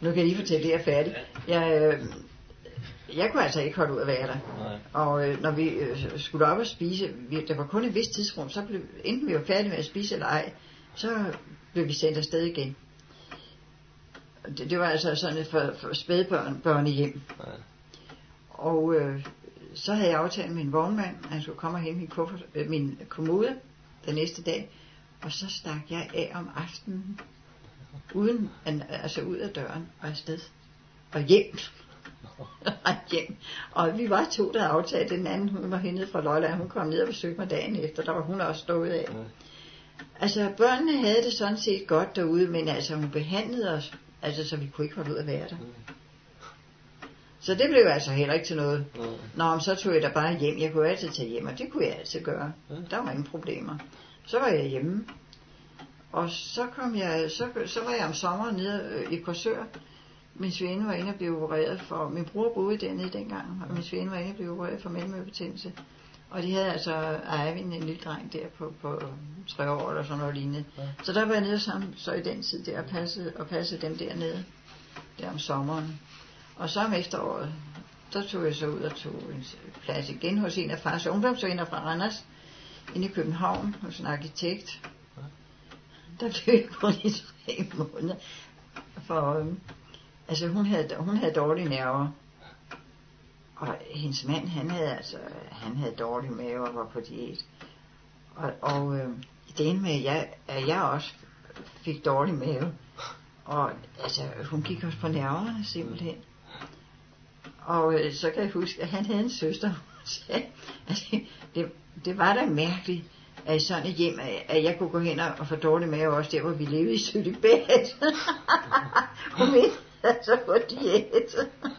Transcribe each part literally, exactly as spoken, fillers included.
Nu kan jeg lige fortælle, det er færdigt. Jeg, øh, jeg kunne altså ikke holde ud at være der. Nej. Og øh, når vi øh, skulle op og spise, vi, der var kun et vist tidsrum, så blev, enten vi var færdige med at spise eller ej, så blev vi sendt afsted igen. Det, det var altså sådan et for, for spædbørn børnehjem. Nej. Og øh, så havde jeg aftalt med en vognmand, at han skulle komme og hente min, kuffert, øh, min kommode den næste dag. Og så stak jeg af om aftenen, uden, altså ud af døren og afsted. Og hjem. Og hjem. Og vi var to, der havde aftalt. Den anden, hun var henne fra Lolland, hun kom ned og besøgte mig dagen efter. Der var hun også stået af. Ja. Altså, børnene havde det sådan set godt derude, men altså, hun behandlede os, altså, så vi kunne ikke holde ud at være der. Så det blev altså heller ikke til noget. Nå, så tog jeg da bare hjem. Jeg kunne altid tage hjem, og det kunne jeg altid gøre. Der var ingen problemer. Så var jeg hjemme. Og så kom jeg, så, så var jeg om sommeren nede i Korsør. Min svigerinde var inde og blev opereret for, min bror boede dernede dengang, og min svigerinde var inde og blev opereret for mellemørebetændelse. Og de havde altså Eivind, en lille dreng der på, på tre år eller sådan noget lignende. Så der var jeg nede sammen, så i den tid der og passede, og passede dem dernede, der om sommeren. Og så om efteråret, der tog jeg så ud og tog en plads igen hos en af fars ungdomsvenner fra Randers, inde i København, hos en arkitekt. Der blev jeg kun i tre måneder. For øhm, altså hun havde, hun havde dårlige nerver. Og hendes mand, han havde altså, han havde dårlige mave og var på diæt. Og, og øhm, det endte med, at jeg, at jeg også fik dårlig mave. Og altså, hun gik også på nerverne simpelthen. Og øh, så kan jeg huske, at han havde en søster, hun sagde, at det, det var da mærkeligt, at i sådan et hjem, at jeg kunne gå hen og få dårlig mave, også der, hvor vi levede i Sølibæt. Hun mente altså på diæt.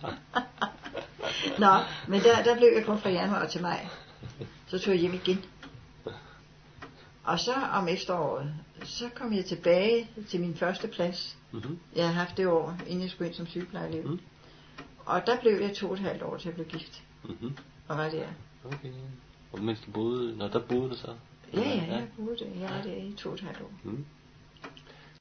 Nå, men der, der blev jeg kun fra januar til maj. Så tog jeg hjem igen. Og så om efteråret, så kom jeg tilbage til min første plads. Mm-hmm. Jeg havde haft det år, inden jeg skulle ind som sygeplejerelev. Mm. Og der blev jeg to og et halvt år til at blive gift. Mm-hmm. Og var der. Okay. Og mens du boede, når der boede du så? Ja, ja, jeg boede der. Jeg var der i to og et halvt år. Mm.